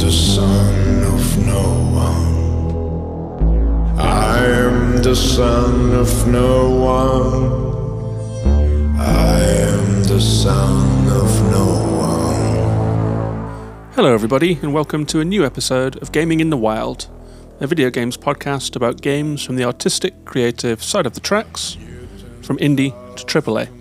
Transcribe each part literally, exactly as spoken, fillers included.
the son of no one. I am the son of no one. I am the son of no one. Hello everybody, and welcome to a new episode of Gaming in the Wild, a video games podcast about games from the artistic, creative side of the tracks, from indie to triple A.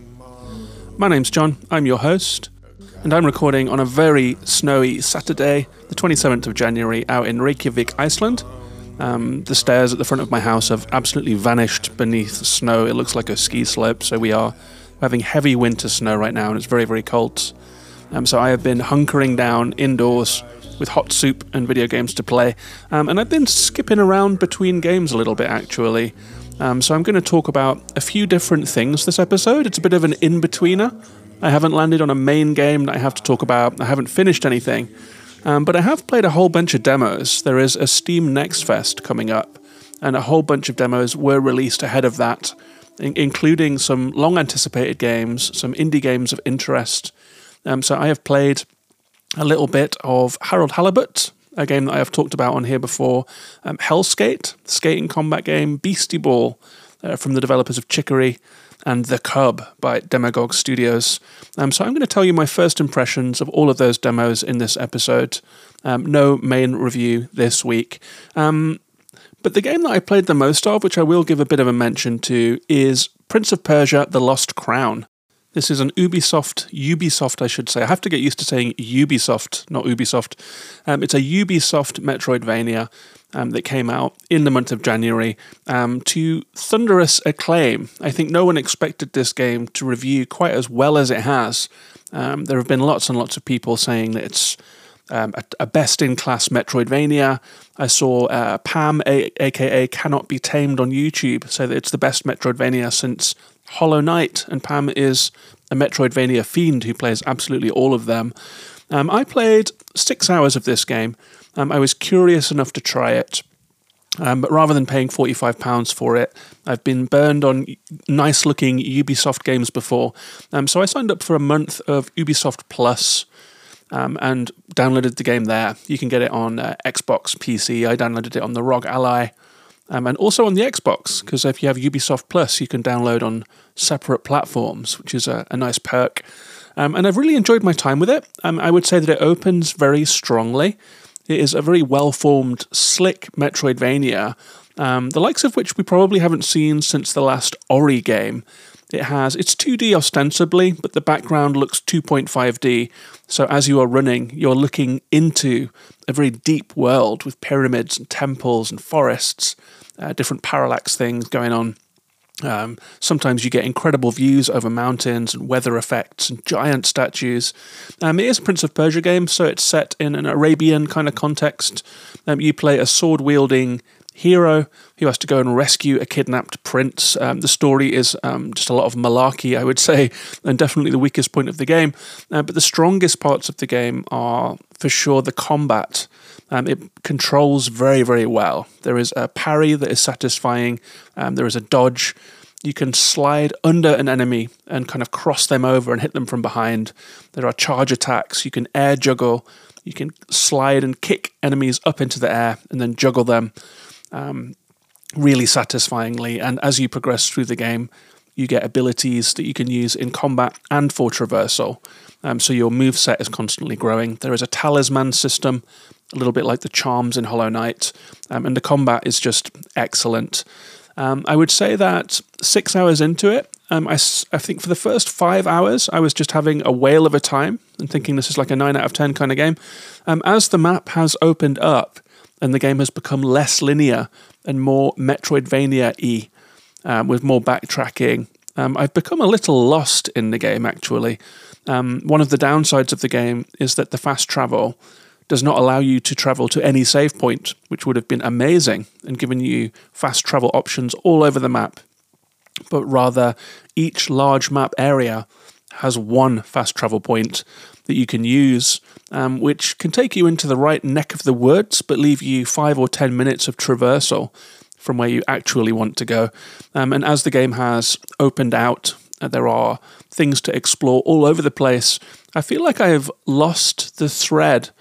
My name's John, I'm your host, and I'm recording on a very snowy Saturday, the twenty-seventh of January, out in Reykjavik, Iceland. Um, the stairs at the front of my house have absolutely vanished beneath snow. It looks like a ski slope, so we are having heavy winter snow right now, and it's very, very cold. Um, so I have been hunkering down indoors with hot soup and video games to play, um, and I've been skipping around between games a little bit, actually. Um, so I'm going to talk about a few different things this episode. It's a bit of an in-betweener. I haven't landed on a main game that I have to talk about. I haven't finished anything. Um, but I have played a whole bunch of demos. There is a Steam Next Fest coming up, and a whole bunch of demos were released ahead of that, in- including some long-anticipated games, some indie games of interest. Um, so I have played a little bit of Harold Halibut, a game that I have talked about on here before, um, Hellskate, the skating combat game, Beastie Ball, uh, from the developers of Chicory, and The Cub by Demagogue Studios. Um, so I'm going to tell you my first impressions of all of those demos in this episode. Um, no main review this week. Um, but the game that I played the most of, which I will give a bit of a mention to, is Prince of Persia: The Lost Crown. This is an Ubisoft, Ubisoft I should say. I have to get used to saying Ubisoft, not Ubisoft. Um, it's a Ubisoft Metroidvania um, that came out in the month of January um, to thunderous acclaim. I think no one expected this game to review quite as well as it has. Um, there have been lots and lots of people saying that it's um, a, a best-in-class Metroidvania. I saw uh, Pam, a- aka Cannot Be Tamed on YouTube, say that it's the best Metroidvania since Hollow Knight, and Pam is a Metroidvania fiend who plays absolutely all of them. Um, I played six hours of this game. Um, I was curious enough to try it, um, but rather than paying forty-five pounds for it, I've been burned on nice-looking Ubisoft games before. Um, so I signed up for a month of Ubisoft Plus um, and downloaded the game there. You can get it on uh, Xbox, P C. I downloaded it on the R O G Ally. Um, and also on the Xbox, because if you have Ubisoft Plus, you can download on separate platforms, which is a, a nice perk. Um, and I've really enjoyed my time with it. Um, I would say that it opens very strongly. It is a very well-formed, slick Metroidvania, um, the likes of which we probably haven't seen since the last Ori game. It has, it's two D ostensibly, but the background looks two point five D. So as you are running, you're looking into a very deep world with pyramids and temples and forests, uh, different parallax things going on. Um, sometimes you get incredible views over mountains and weather effects and giant statues. Um, it is a Prince of Persia game, so it's set in an Arabian kind of context. Um, you play a sword-wielding hero who has to go and rescue a kidnapped prince. Um, the story is um, just a lot of malarkey, I would say, and definitely the weakest point of the game. Uh, but the strongest parts of the game are, for sure, the combat. Um, it controls very, very well. There is a parry that is satisfying. Um, there is a dodge. You can slide under an enemy and kind of cross them over and hit them from behind. There are charge attacks. You can air juggle. You can slide and kick enemies up into the air and then juggle them. Um, really satisfyingly, and as you progress through the game, you get abilities that you can use in combat and for traversal. Um, so your moveset is constantly growing. There is a talisman system, a little bit like the charms in Hollow Knight, um, and the combat is just excellent. Um, I would say that six hours into it, um, I, I think for the first five hours, I was just having a whale of a time and thinking this is like a nine out of ten kind of game. Um, as the map has opened up, and the game has become less linear and more Metroidvania-y, um, with more backtracking. Um, I've become a little lost in the game, actually. Um, one of the downsides of the game is that the fast travel does not allow you to travel to any save point, which would have been amazing and given you fast travel options all over the map. But rather, each large map area has one fast travel point that you can use, um, which can take you into the right neck of the woods, but leave you five or ten minutes of traversal from where you actually want to go. Um, and as the game has opened out, uh, there are things to explore all over the place. I feel like I have lost the thread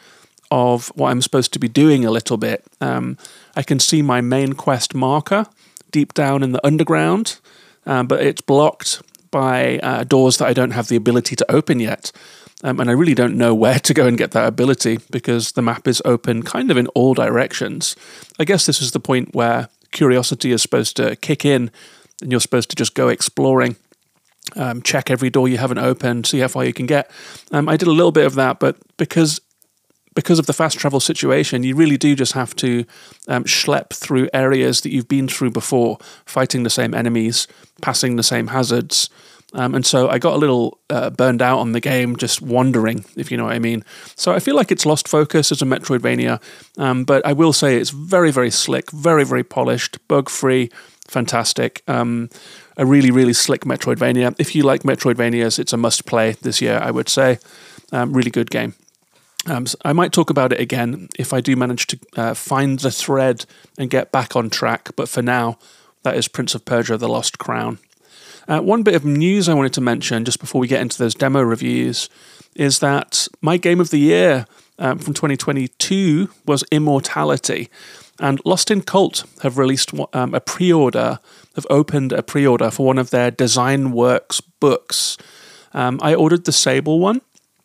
of what I'm supposed to be doing a little bit. Um, I can see my main quest marker deep down in the underground, um, but it's blocked by uh, doors that I don't have the ability to open yet. Um, and I really don't know where to go and get that ability because the map is open kind of in all directions. I guess this is the point where curiosity is supposed to kick in and you're supposed to just go exploring, um, check every door you haven't opened, see how far you can get. Um, I did a little bit of that, but because because of the fast travel situation, you really do just have to um, schlep through areas that you've been through before, fighting the same enemies, passing the same hazards. Um, and so I got a little uh, burned out on the game, just wandering, if you know what I mean. So I feel like it's lost focus as a Metroidvania, um, but I will say it's very, very slick, very, very polished, bug-free, fantastic. Um, a really, really slick Metroidvania. If you like Metroidvanias, it's a must-play this year, I would say. Um, really good game. Um, so I might talk about it again if I do manage to uh, find the thread and get back on track, but for now, that is Prince of Persia: The Lost Crown. Uh, one bit of news I wanted to mention just before we get into those demo reviews is that my game of the year um, from twenty twenty-two was Immortality, and Lost in Cult have released um, a pre-order, have opened a pre-order for one of their Design Works books. Um, I ordered the Sable one,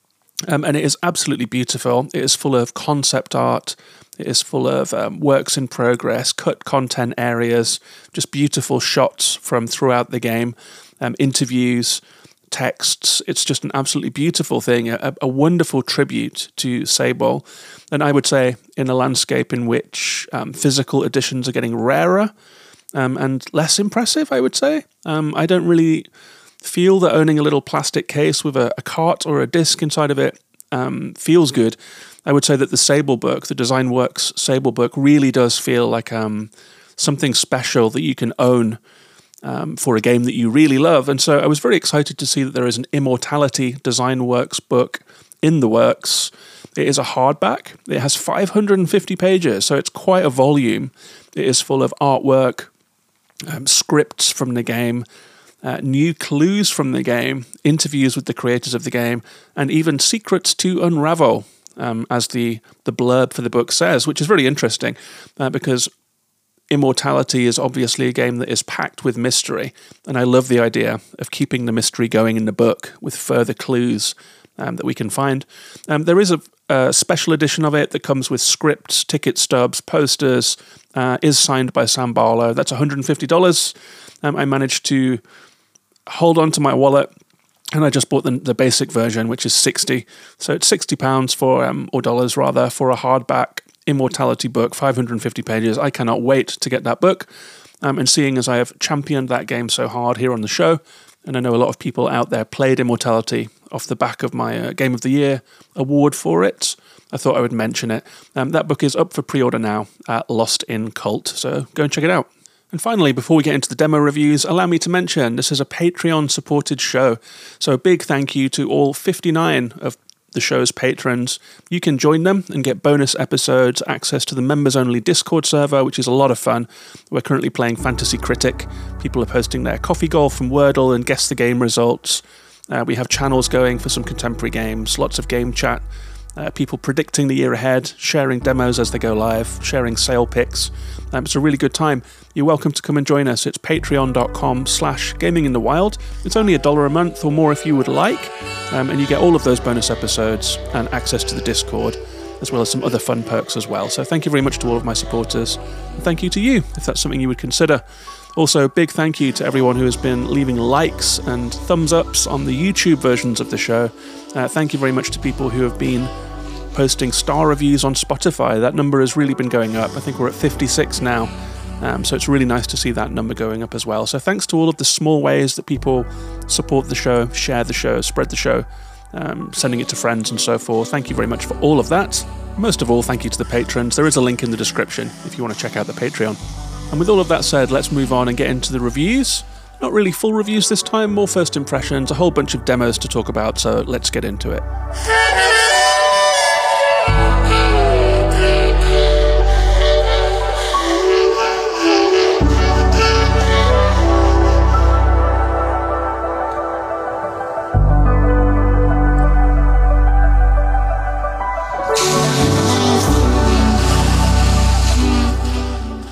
um, and it is absolutely beautiful. It is full of concept art. It is full of um, works in progress, cut content areas, just beautiful shots from throughout the game, um, interviews, texts. It's just an absolutely beautiful thing, a, a wonderful tribute to Sable. And I would say in a landscape in which um, physical editions are getting rarer um, and less impressive, I would say. Um, I don't really feel that owning a little plastic case with a, a cart or a disc inside of it um, feels good. I would say that the Sable book, the Design Works Sable book, really does feel like um, something special that you can own um, for a game that you really love. And so I was very excited to see that there is an Immortality Design Works book in the works. It is a hardback. It has five hundred fifty pages, so it's quite a volume. It is full of artwork, um, scripts from the game, Uh, new clues from the game, interviews with the creators of the game, and even secrets to unravel, um, as the, the blurb for the book says, which is really interesting uh, because Immortality is obviously a game that is packed with mystery, and I love the idea of keeping the mystery going in the book with further clues um, that we can find. Um, there is a, a special edition of it that comes with scripts, ticket stubs, posters, uh, is signed by Sam Barlow. That's one hundred fifty dollars. Um, I managed to hold on to my wallet, and I just bought the, the basic version, which is sixty. So it's sixty pounds for, um, or dollars rather, for a hardback Immortality book, five hundred fifty pages. I cannot wait to get that book. Um, and seeing as I have championed that game so hard here on the show, and I know a lot of people out there played Immortality off the back of my uh, Game of the Year award for it, I thought I would mention it. Um, that book is up for pre-order now at Lost in Cult, so go and check it out. And finally, before we get into the demo reviews, allow me to mention this is a Patreon-supported show. So a big thank you to all fifty-nine of the show's patrons. You can join them and get bonus episodes, access to the members-only Discord server, which is a lot of fun. We're currently playing Fantasy Critic. People are posting their coffee golf from Wordle and guess the game results. Uh, we have channels going for some contemporary games, lots of game chat. Uh, people predicting the year ahead, sharing demos as they go live, sharing sale picks. Um, it's a really good time. You're welcome to come and join us. It's patreon.com slash gaming in the wild. It's only a dollar a month or more if you would like. Um, and you get all of those bonus episodes and access to the Discord, as well as some other fun perks as well. So thank you very much to all of my supporters. And thank you to you, if that's something you would consider. Also, big thank you to everyone who has been leaving likes and thumbs ups on the YouTube versions of the show. Uh, thank you very much to people who have been posting star reviews on Spotify. That number has really been going up. I think we're at fifty-six now. Um, so it's really nice to see that number going up as well. So thanks to all of the small ways that people support the show, share the show, spread the show, um, sending it to friends and so forth. Thank you very much for all of that. Most of all, thank you to the patrons. There is a link in the description if you want to check out the Patreon. And with all of that said, let's move on and get into the reviews. Not really full reviews this time, more first impressions, a whole bunch of demos to talk about, so let's get into it.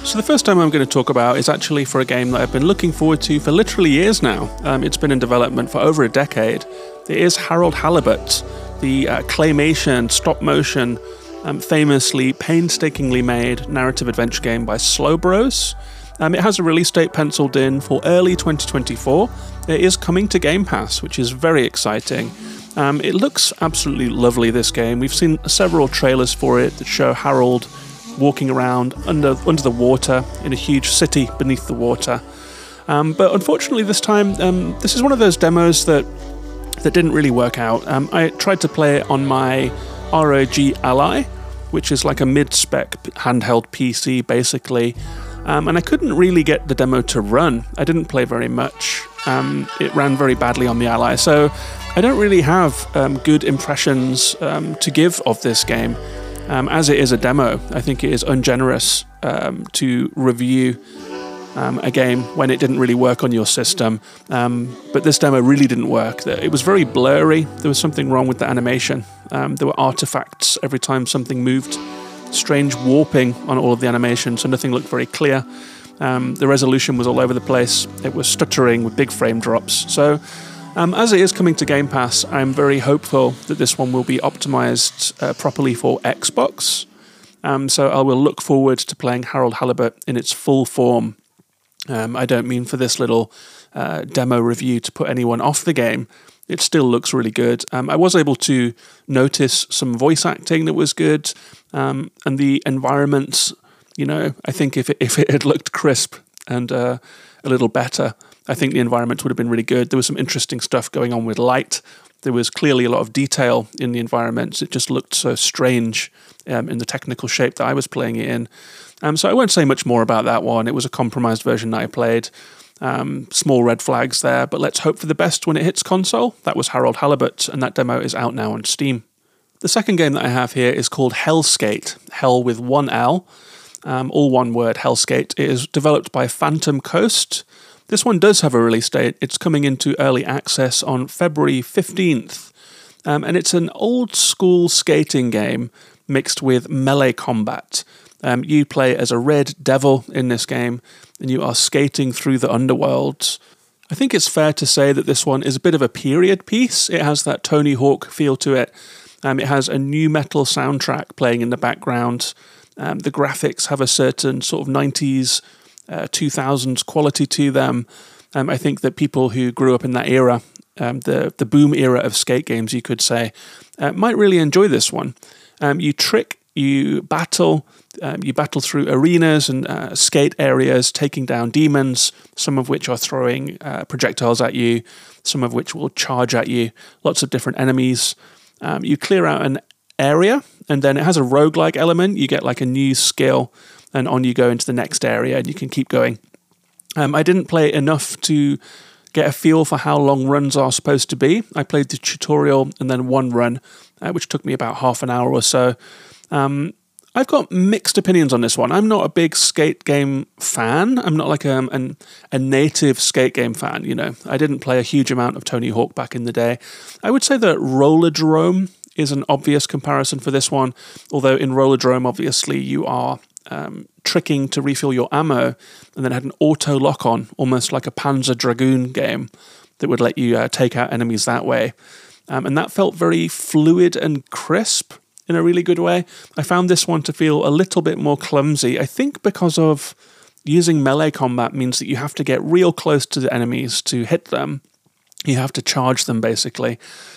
So the first time I'm going to talk about is actually for a game that I've been looking forward to for literally years now. Um, it's been in development for over a decade. It is Harold Halibut, the uh, claymation, stop-motion, um, famously, painstakingly made narrative adventure game by Slowbros. Um, it has a release date penciled in for early twenty twenty-four. It is coming to Game Pass, which is very exciting. Um, it looks absolutely lovely, this game. We've seen several trailers for it that show Harold walking around under under the water in a huge city beneath the water. Um, but unfortunately this time, um, this is one of those demos that that didn't really work out. Um, I tried to play it on my R O G Ally, which is like a mid-spec handheld P C basically, um, and I couldn't really get the demo to run. I didn't play very much. Um, it ran very badly on the Ally, so I don't really have um, good impressions um, to give of this game. Um, as it is a demo, I think it is ungenerous um, to review um, a game when it didn't really work on your system. Um, but this demo really didn't work. It was very blurry. There was something wrong with the animation. Um, there were artifacts every time something moved. Strange warping on all of the animation, so nothing looked very clear. Um, the resolution was all over the place. It was stuttering with big frame drops. So Um, as it is coming to Game Pass, I'm very hopeful that this one will be optimized uh, properly for Xbox. Um, so I will look forward to playing Harold Halibut in its full form. Um, I don't mean for this little uh, demo review to put anyone off the game. It still looks really good. Um, I was able to notice some voice acting that was good, um, and the environments, you know, I think if it, if it had looked crisp and uh, a little better, I think the environment would have been really good. There was some interesting stuff going on with light. There was clearly a lot of detail in the environments. It just looked so strange um, in the technical shape that I was playing it in. Um, so I won't say much more about that one. It was a compromised version that I played. Um, small red flags there, but let's hope for the best when it hits console. That was Harold Halibut, and that demo is out now on Steam. The second game that I have here is called Hellskate, Hell with one L, um, all one word, Hellskate. It is developed by Phantom Coast. This one does have a release date. It's coming into early access on February fifteenth. Um, and it's an old school skating game mixed with melee combat. Um, you play as a red devil in this game, and you are skating through the underworld. I think it's fair to say that this one is a bit of a period piece. It has that Tony Hawk feel to it. Um, it has a new metal soundtrack playing in the background. Um, the graphics have a certain sort of nineties Uh, two thousands quality to them. Um, I think that people who grew up in that era, um, the the boom era of skate games, you could say, uh, might really enjoy this one. Um, you trick, you battle, um, you battle through arenas and uh, skate areas, taking down demons, some of which are throwing uh, projectiles at you, some of which will charge at you, lots of different enemies. Um, you clear out an area, and then it has a roguelike element. You get like a new skill, and on you go into the next area, and you can keep going. Um, I didn't play enough to get a feel for how long runs are supposed to be. I played the tutorial and then one run, uh, which took me about half an hour or so. Um, I've got mixed opinions on this one. I'm not a big skate game fan. I'm not like a, an, a native skate game fan, you know. I didn't play a huge amount of Tony Hawk back in the day. I would say that Rollerdrome is an obvious comparison for this one, although in Rollerdrome, obviously, you are Um, tricking to refill your ammo, and then had an auto lock-on, almost like a Panzer Dragoon game that would let you uh, take out enemies that way. Um, and that felt very fluid and crisp in a really good way. I found this one to feel a little bit more clumsy, I think because of using melee combat means that you have to get real close to the enemies to hit them. You have to charge them, basically.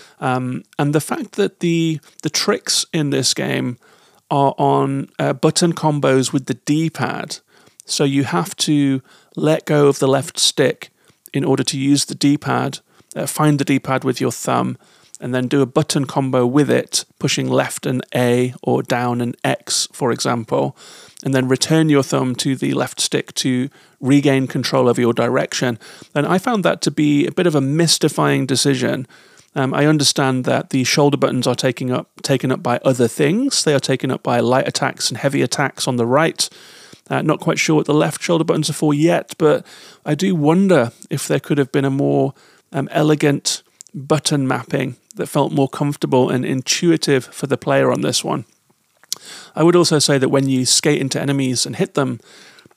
Um, and the fact that the the tricks in this game are on uh, button combos with the D-pad. So you have to let go of the left stick in order to use the D-pad, uh, find the D-pad with your thumb, and then do a button combo with it, pushing left and A or down and X, for example, and then return your thumb to the left stick to regain control of your direction. And I found that to be a bit of a mystifying decision. Um, I understand that the shoulder buttons are taking up, taken up by other things. They are taken up by light attacks and heavy attacks on the right. Uh, not quite sure what the left shoulder buttons are for yet, but I do wonder if there could have been a more um, elegant button mapping that felt more comfortable and intuitive for the player on this one. I would also say that when you skate into enemies and hit them,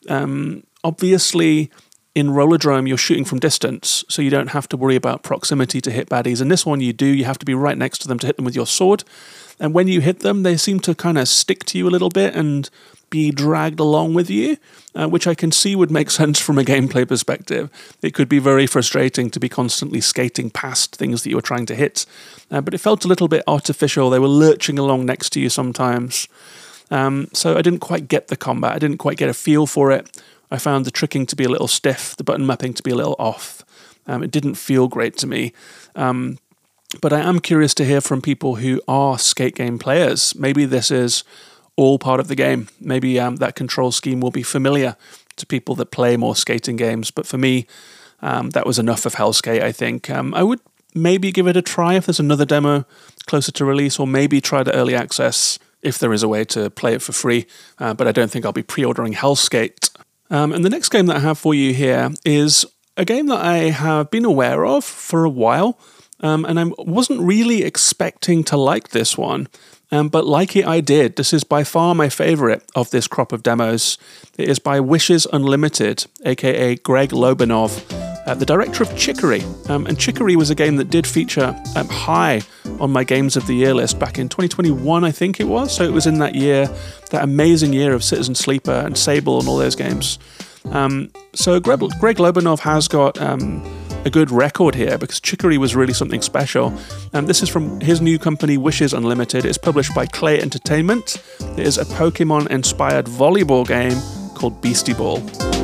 Um, obviously, in Rollerdrome, you're shooting from distance, so you don't have to worry about proximity to hit baddies. In this one, you do. You have to be right next to them to hit them with your sword. And when you hit them, they seem to kind of stick to you a little bit and be dragged along with you, uh, which I can see would make sense from a gameplay perspective. It could be very frustrating to be constantly skating past things that you were trying to hit, uh, but it felt a little bit artificial. They were lurching along next to you sometimes. Um, so I didn't quite get the combat. I didn't quite get a feel for it. I found the tricking to be a little stiff, the button mapping to be a little off. Um, it didn't feel great to me. Um, but I am curious to hear from people who are skate game players. Maybe this is all part of the game. Maybe um, that control scheme will be familiar to people that play more skating games. But for me, um, that was enough of Hellskate, I think. Um, I would maybe give it a try if there's another demo closer to release, or maybe try the early access if there is a way to play it for free. Uh, but I don't think I'll be pre-ordering Hellskate. Um, and the next game that I have for you here is a game that I have been aware of for a while, um, and I wasn't really expecting to like this one, um, but like it I did. This is by far my favourite of this crop of demos. It is by Wishes Unlimited, aka Greg Lobanov, uh, the director of Chicory. Um, and Chicory was a game that did feature um, high on my Games of the Year list back in twenty twenty-one, I think it was. So it was in that year, that amazing year of Citizen Sleeper and Sable and all those games. Um, so Greg, Greg Lobanov has got um, a good record here because Chicory was really something special. Um, this is from his new company, Wishes Unlimited. It's published by Clay Entertainment. It is a Pokemon-inspired volleyball game called Beastie Ball.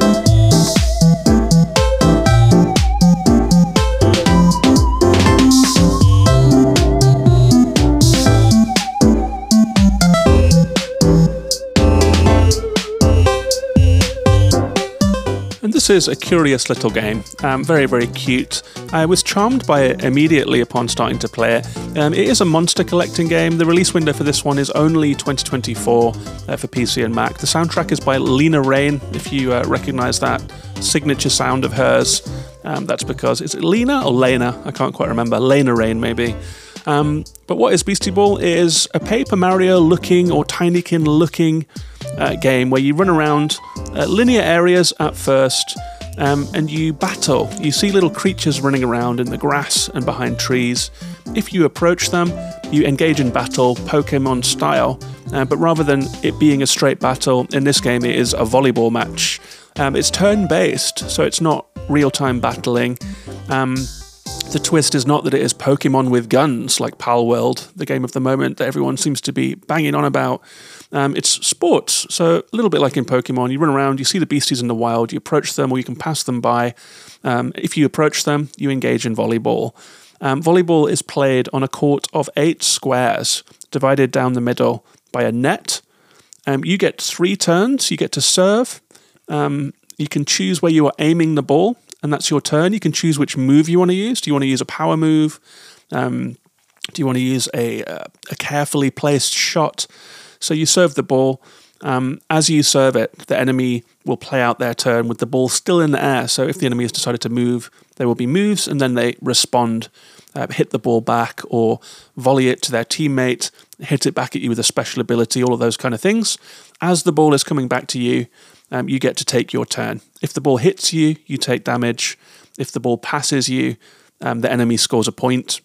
This is a curious little game, um, very, very cute. I was charmed by it immediately upon starting to play it. Um, it is a monster collecting game. The release window for this one is only twenty twenty-four uh, for P C and Mac. The soundtrack is by Lena Raine, if you uh, recognise that signature sound of hers. Um, that's because, is it Lena or Lena? I can't quite remember. Lena Raine, maybe. Um, but what is Beastie Ball? It is a Paper Mario looking or Tinykin looking uh, game where you run around uh, linear areas at first um, and you battle. You see little creatures running around in the grass and behind trees. If you approach them, you engage in battle Pokemon style, uh, but rather than it being a straight battle, in this game it is a volleyball match. Um, it's turn-based, so it's not real-time battling. Um, The twist is not that it is Pokemon with guns, like Palworld, the game of the moment that everyone seems to be banging on about. Um, it's sports, so a little bit like in Pokemon. You run around, you see the beasties in the wild, you approach them or you can pass them by. Um, if you approach them, you engage in volleyball. Um, volleyball is played on a court of eight squares, divided down the middle by a net. Um, you get three turns, you get to serve. Um, you can choose where you are aiming the ball, and that's your turn. You can choose which move you want to use. Do you want to use a power move? Um, do you want to use a, a carefully placed shot? So you serve the ball. Um, as you serve it, the enemy will play out their turn with the ball still in the air. So if the enemy has decided to move, there will be moves, and then they respond, uh, hit the ball back, or volley it to their teammate, hit it back at you with a special ability, all of those kind of things. As the ball is coming back to you, Um, you get to take your turn. If the ball hits you, you take damage. If the ball passes you, um, the enemy scores a point.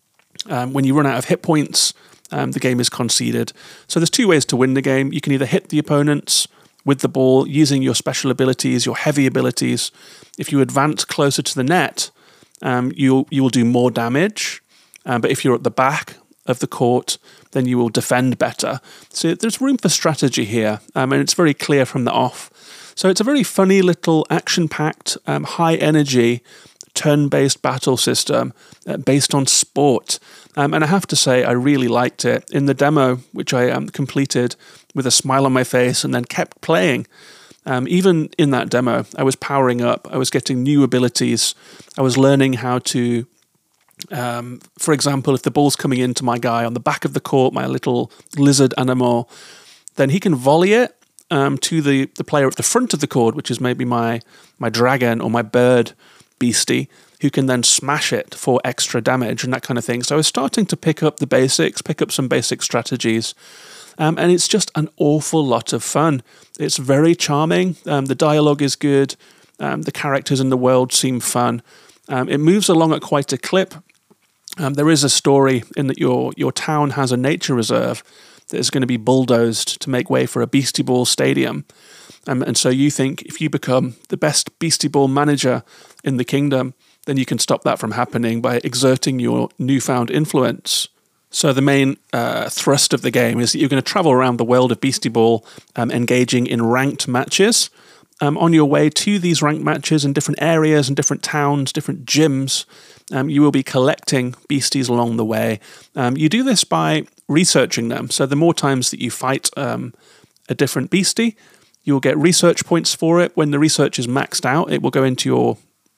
Um, when you run out of hit points, um, the game is conceded. So there's two ways to win the game. You can either hit the opponents with the ball using your special abilities, your heavy abilities. If you advance closer to the net, um, you you will do more damage. Um, but if you're at the back of the court, then you will defend better. So there's room for strategy here, um, and it's very clear from the off. So it's a very funny little action-packed, um, high-energy, turn-based battle system uh, based on sport. Um, and I have to say, I really liked it. In the demo, which I um, completed with a smile on my face and then kept playing, um, even in that demo, I was powering up, I was getting new abilities, I was learning how to Um, for example, if the ball's coming into my guy on the back of the court, my little lizard animal, then he can volley it um, to the, the player at the front of the court, which is maybe my, my dragon or my bird beastie, who can then smash it for extra damage and that kind of thing. So I was starting to pick up the basics, pick up some basic strategies. Um, and it's just an awful lot of fun. It's very charming. Um, the dialogue is good. Um, the characters in the world seem fun. Um, it moves along at quite a clip. Um, there is a story in that your your town has a nature reserve that is going to be bulldozed to make way for a Beastie Ball stadium. Um, and so you think if you become the best Beastie Ball manager in the kingdom, then you can stop that from happening by exerting your newfound influence. So the main uh, thrust of the game is that you're going to travel around the world of Beastie Ball, um, engaging in ranked matches. Um, on your way to these ranked matches in different areas and different towns, different gyms, um, you will be collecting beasties along the way. Um, you do this by researching them. So the more times that you fight um, a different beastie, you'll get research points for it. When the research is maxed out, it will go into your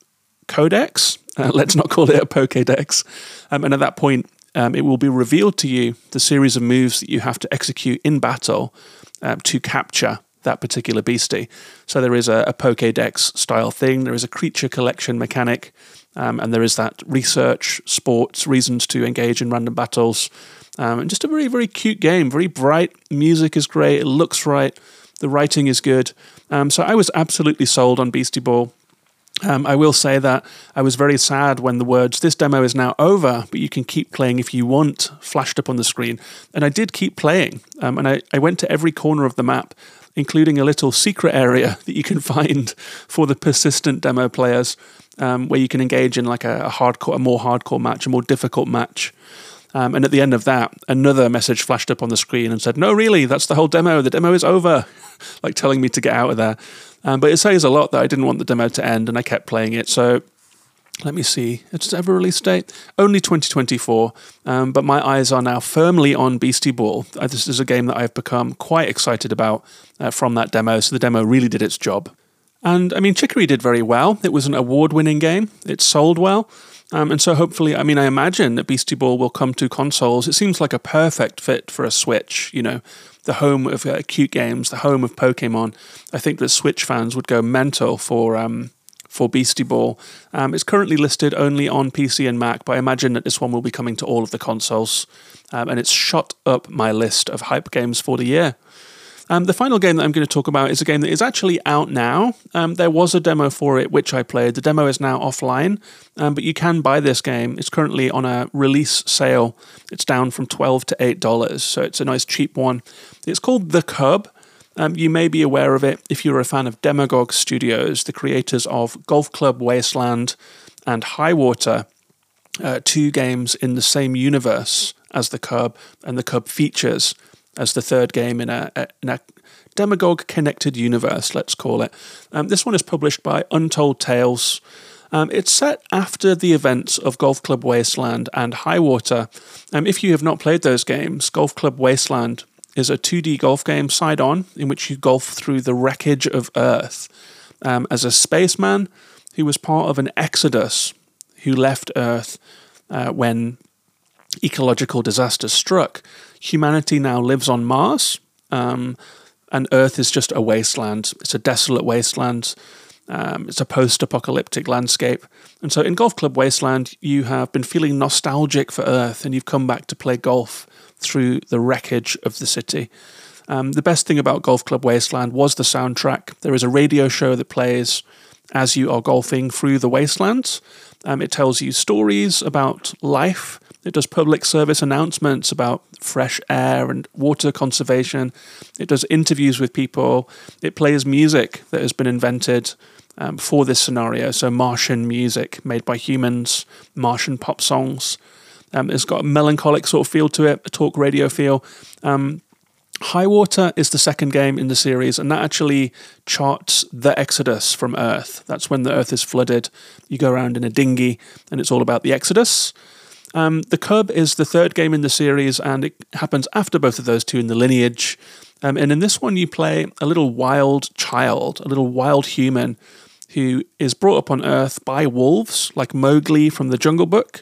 codex. Uh, let's not call it a Pokédex. Um, and at that point, um, it will be revealed to you the series of moves that you have to execute in battle uh, to capture that particular beastie. So there is a, a Pokédex style thing, there is a creature collection mechanic, um, and there is that research, sports, reasons to engage in random battles, um, and just a very, very cute game, very bright, music is great, it looks right, the writing is good. Um, so I was absolutely sold on Beastie Ball. Um, I will say that I was very sad when the words, "This demo is now over, but you can keep playing if you want," flashed up on the screen. And I did keep playing, um, and I, I went to every corner of the map, including a little secret area that you can find for the persistent demo players, um, where you can engage in like a, a hardcore, a more hardcore match, a more difficult match. Um, and at the end of that, another message flashed up on the screen and said, "No, really, that's the whole demo. The demo is over," like telling me to get out of there. Um, but it says a lot that I didn't want the demo to end, and I kept playing it. So let me see. It's ever release date? Only twenty twenty-four. Um, but my eyes are now firmly on Beastie Ball. Uh, this is a game that I've become quite excited about uh, from that demo. So the demo really did its job. And I mean, Chicory did very well. It was an award-winning game. It sold well. Um, and so hopefully, I mean, I imagine that Beastie Ball will come to consoles. It seems like a perfect fit for a Switch, you know, the home of uh, cute games, the home of Pokemon. I think that Switch fans would go mental for um, for Beastie Ball. Um, it's currently listed only on P C and Mac, but I imagine that this one will be coming to all of the consoles. Um, and it's shot up my list of hype games for the year. Um, the final game that I'm going to talk about is a game that is actually out now. Um, there was a demo for it, which I played. The demo is now offline, um, but you can buy this game. It's currently on a release sale. It's down from twelve to eight dollars, so it's a nice cheap one. It's called The Cub. Um, you may be aware of it if you're a fan of Demagog Studios, the creators of Golf Club Wasteland and Highwater, uh, two games in the same universe as The Cub, and The Cub features as the third game in a, a, in a Demagog-connected universe, let's call it. Um, this one is published by Untold Tales. Um, it's set after the events of Golf Club Wasteland and Highwater. Um, if you have not played those games, Golf Club Wasteland is a two D golf game side-on in which you golf through the wreckage of Earth um, as a spaceman who was part of an exodus who left Earth uh, when ecological disaster struck. Humanity now lives on Mars, um, and Earth is just a wasteland. It's a desolate wasteland. Um, it's a post-apocalyptic landscape. And so in Golf Club Wasteland, you have been feeling nostalgic for Earth, and you've come back to play golf through the wreckage of the city. Um, the best thing about Golf Club Wasteland was the soundtrack. There is a radio show that plays as you are golfing through the wastelands. Um, it tells you stories about life. It does public service announcements about fresh air and water conservation. It does interviews with people. It plays music that has been invented um, for this scenario. So Martian music made by humans, Martian pop songs. Um, it's got a melancholic sort of feel to it, a talk radio feel. Um, Highwater is the second game in the series, and that actually charts the exodus from Earth. That's when the Earth is flooded. You go around in a dinghy, and it's all about the exodus. Um, the Cub is the third game in the series, and it happens after both of those two in the lineage. Um, and in this one, you play a little wild child, a little wild human who is brought up on Earth by wolves, like Mowgli from the Jungle Book,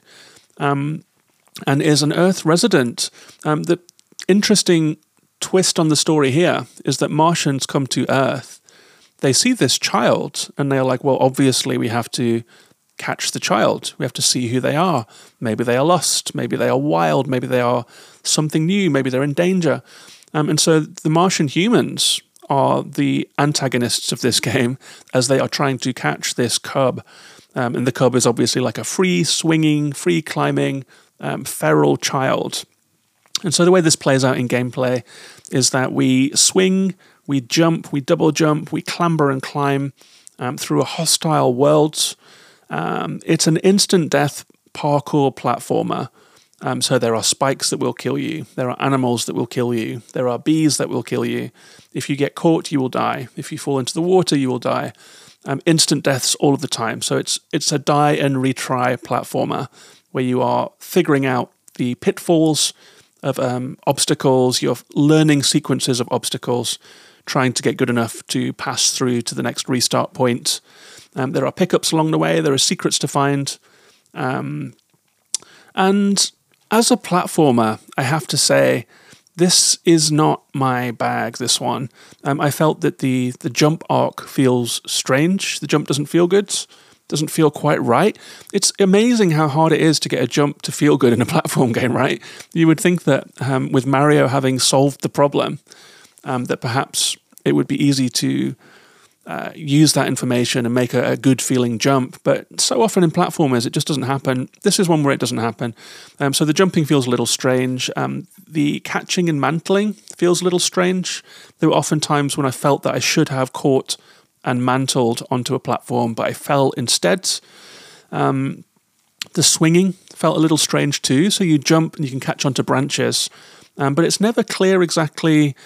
um, and is an Earth resident. Um, the interesting twist on the story here is that Martians come to Earth. They see this child, and they're like, well, obviously we have to catch the child. We have to see who they are. Maybe they are lost. Maybe they are wild. Maybe they are something new. Maybe they're in danger. Um, and so the Martian humans are the antagonists of this game as they are trying to catch this cub. Um, and the cub is obviously like a free swinging, free climbing, um, feral child. And so the way this plays out in gameplay is that we swing, we jump, we double jump, we clamber and climb um, through a hostile world. Um, it's an instant death parkour platformer. Um, so there are spikes that will kill you. There are animals that will kill you. There are bees that will kill you. If you get caught, you will die. If you fall into the water, you will die. Um, instant deaths all of the time. So it's it's a die and retry platformer where you are figuring out the pitfalls of um, obstacles. You're learning sequences of obstacles, trying to get good enough to pass through to the next restart point. Um, there are pickups along the way. There are secrets to find. Um, and as a platformer, I have to say, this is not my bag, this one. Um, I felt that the, the jump arc feels strange. The jump doesn't feel good, doesn't feel quite right. It's amazing how hard it is to get a jump to feel good in a platform game, right? You would think that um, with Mario having solved the problem, um, that perhaps it would be easy to Uh, use that information and make a, a good feeling jump, but so often in platformers it just doesn't happen. This is one where it doesn't happen. Um, so the jumping feels a little strange. Um, the catching and mantling feels a little strange. There were often times when I felt that I should have caught and mantled onto a platform, but I fell instead. Um, the swinging felt a little strange too. So you jump and you can catch onto branches, um, but it's never clear exactly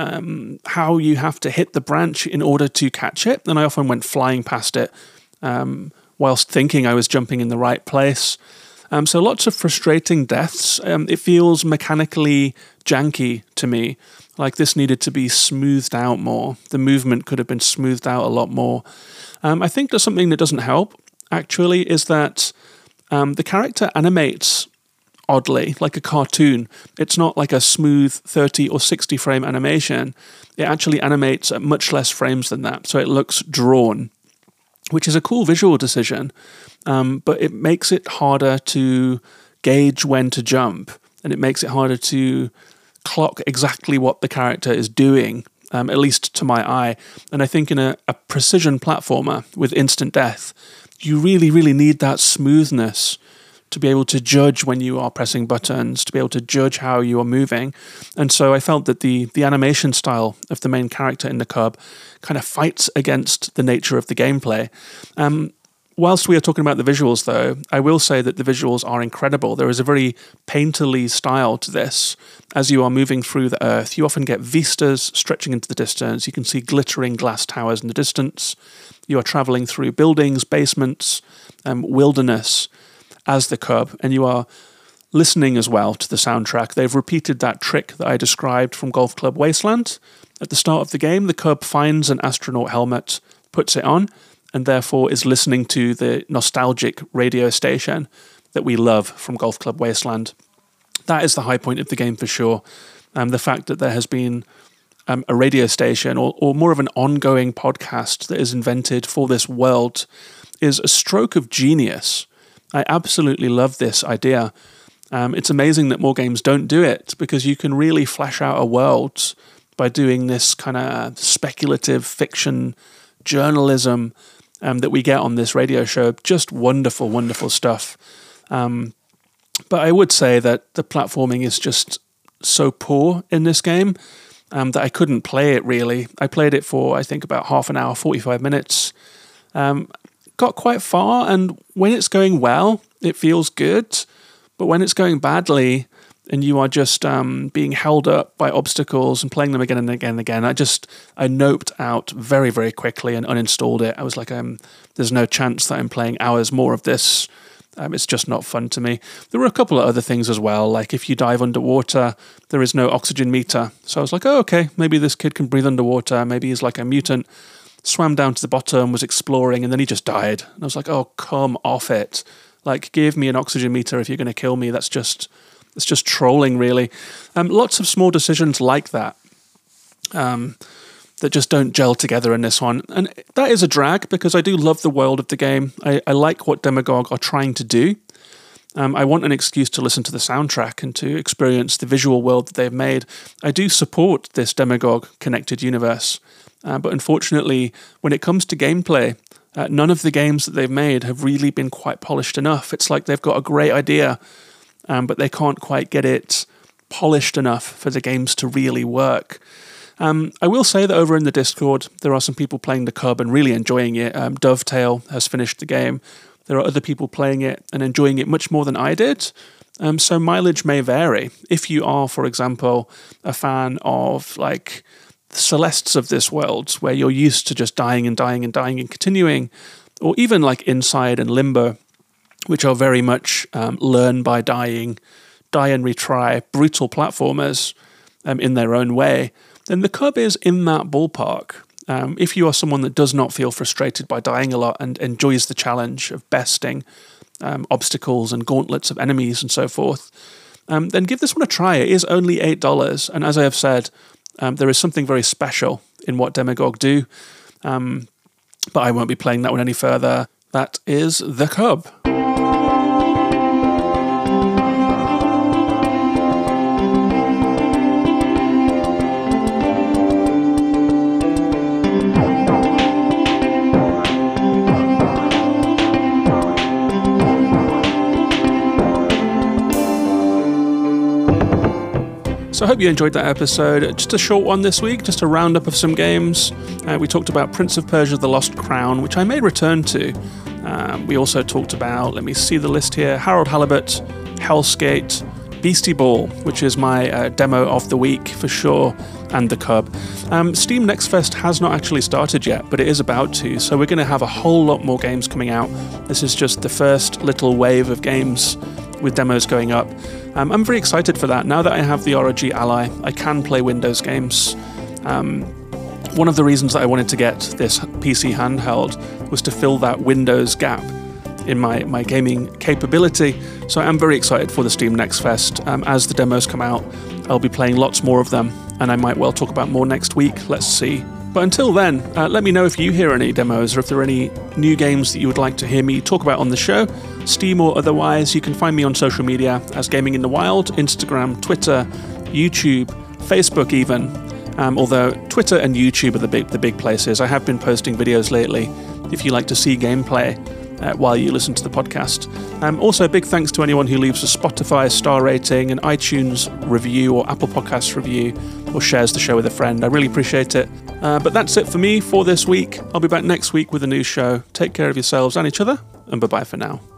Um, how you have to hit the branch in order to catch it. And I often went flying past it um, whilst thinking I was jumping in the right place. Um, so lots of frustrating deaths. Um, it feels mechanically janky to me, like this needed to be smoothed out more. The movement could have been smoothed out a lot more. Um, I think there's something that doesn't help, actually, is that um, the character animates oddly, like a cartoon. It's not like a smooth thirty or sixty frame animation. It actually animates at much less frames than that, so it looks drawn, which is a cool visual decision, um, but it makes it harder to gauge when to jump, and it makes it harder to clock exactly what the character is doing, um, at least to my eye. And I think in a, a precision platformer with instant death, you really, really need that smoothness to be able to judge when you are pressing buttons, to be able to judge how you are moving. And so I felt that the the animation style of the main character in the cub kind of fights against the nature of the gameplay. Um, whilst we are talking about the visuals, though, I will say that the visuals are incredible. There is a very painterly style to this. As you are moving through the earth, you often get vistas stretching into the distance. You can see glittering glass towers in the distance. You are traveling through buildings, basements, um, wilderness, as the cub, and you are listening as well to the soundtrack. They've repeated that trick that I described from Golf Club Wasteland. At the start of the game, the cub finds an astronaut helmet, puts it on, and therefore is listening to the nostalgic radio station that we love from Golf Club Wasteland. That is the high point of the game for sure. Um, the fact that there has been um, a radio station or, or more of an ongoing podcast that is invented for this world is a stroke of genius. I absolutely love this idea. Um, it's amazing that more games don't do it, because you can really flesh out a world by doing this kind of speculative fiction journalism um, that we get on this radio show. Just wonderful, wonderful stuff. Um, but I would say that the platforming is just so poor in this game um, that I couldn't play it really. I played it for, I think, about half an hour, forty-five minutes. Um, got quite far, and when it's going well, it feels good. But when it's going badly, and you are just um, being held up by obstacles and playing them again and again and again, I just, I noped out very, very quickly and uninstalled it. I was like, um, there's no chance that I'm playing hours more of this. Um, it's just not fun to me. There were a couple of other things as well, like if you dive underwater, there is no oxygen meter. So I was like, oh, okay, maybe this kid can breathe underwater. Maybe he's like a mutant. Swam down to the bottom, was exploring, and then he just died. And I was like, oh, come off it. Like, give me an oxygen meter if you're going to kill me. That's just that's just trolling, really. Um, lots of small decisions like that um, that just don't gel together in this one. And that is a drag, because I do love the world of the game. I, I like what Demagog are trying to do. Um, I want an excuse to listen to the soundtrack and to experience the visual world that they've made. I do support this Demagog connected universe, uh, but unfortunately, when it comes to gameplay, uh, none of the games that they've made have really been quite polished enough. It's like they've got a great idea, um, but they can't quite get it polished enough for the games to really work. Um, I will say that over in the Discord, there are some people playing the Cub and really enjoying it. Um, Dovetail has finished the game. There are other people playing it and enjoying it much more than I did. Um, so mileage may vary. If you are, for example, a fan of like the Celestes of this world, where you're used to just dying and dying and dying and continuing, or even like Inside and Limbo, which are very much um, learn by dying, die and retry, brutal platformers um, in their own way, then the Cub is in that ballpark. Um, if you are someone that does not feel frustrated by dying a lot and enjoys the challenge of besting um, obstacles and gauntlets of enemies and so forth, um, then give this one a try. It is only eight dollars, and as I have said, um, there is something very special in what Demagog do, um, but I won't be playing that one any further. That is The Cub. So I hope you enjoyed that episode. Just a short one this week, just a roundup of some games. Uh, we talked about Prince of Persia: The Lost Crown, which I may return to. Um, we also talked about, let me see the list here, Harold Halibut, Hellskate, Beastie Ball, which is my uh, demo of the week for sure, and The Cub. Um, Steam Next Fest has not actually started yet, but it is about to, so we're going to have a whole lot more games coming out. This is just the first little wave of games with demos going up. Um, I'm very excited for that. Now that I have the R O G Ally, I can play Windows games. Um, one of the reasons that I wanted to get this P C handheld was to fill that Windows gap in my, my gaming capability. So I am very excited for the Steam Next Fest. Um, as the demos come out, I'll be playing lots more of them, and I might well talk about more next week. Let's see. But until then, uh, let me know if you hear any demos or if there are any new games that you would like to hear me talk about on the show, Steam or otherwise. You can find me on social media as Gaming in the Wild, Instagram, Twitter, YouTube, Facebook even. Um, although Twitter and YouTube are the big the big places. I have been posting videos lately if you like to see gameplay uh, while you listen to the podcast. Um, also, big thanks to anyone who leaves a Spotify star rating, an iTunes review or Apple Podcasts review, or shares the show with a friend. I really appreciate it. Uh, but that's it for me for this week. I'll be back next week with a new show. Take care of yourselves and each other, and bye-bye for now.